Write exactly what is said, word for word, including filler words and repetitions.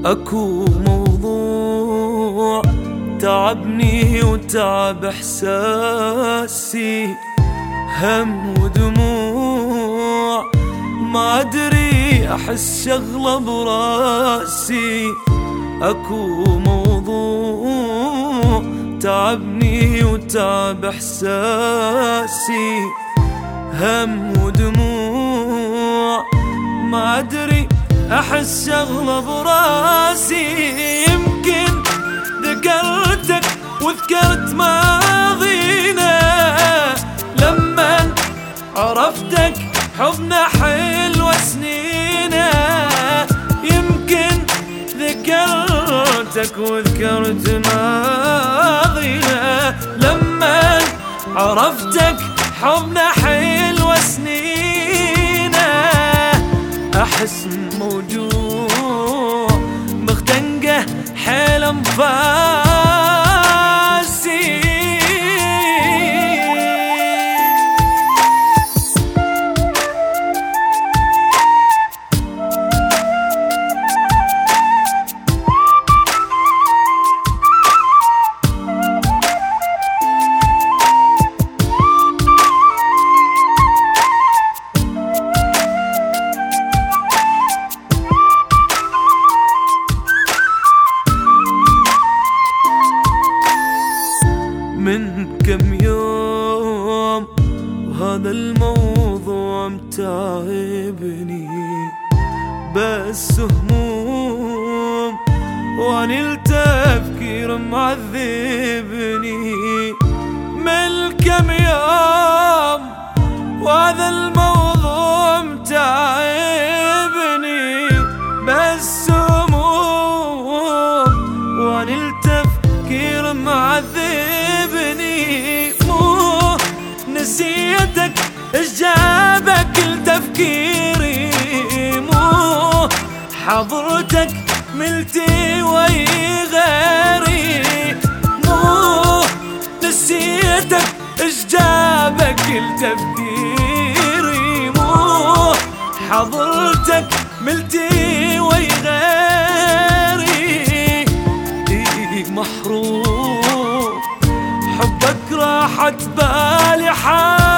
اكو موضوع تعبني وتعب احساسي، هم ودموع ما ادري احس شغله براسي. اكو موضوع تعبني وتعب احساسي، هم ودموع ما ادري احس شغله براسي. يمكن ذكرتك وذكرت ماضينا، لما عرفتك حبنا حلوة سنينا. يمكن ذكرتك وذكرت ماضينا، لما عرفتك حبنا حلوة سنينا. احس موجوع مختنقه حيل انفاسي. من كم يوم وهذا الموضوع متعبني، بس هموم واني التفكير معذبني. من كم يوم وهذا الموضوع متعبني، بس هموم واني التفكير معذبني. مو نسيتك اش جابك لتفكيري، مو حضرتك ملتي وي غيري. مو نسيتك اش جابك لتفكيري، مو حضرتك ملتي وي غيري. محروم حبك راحت بالي حال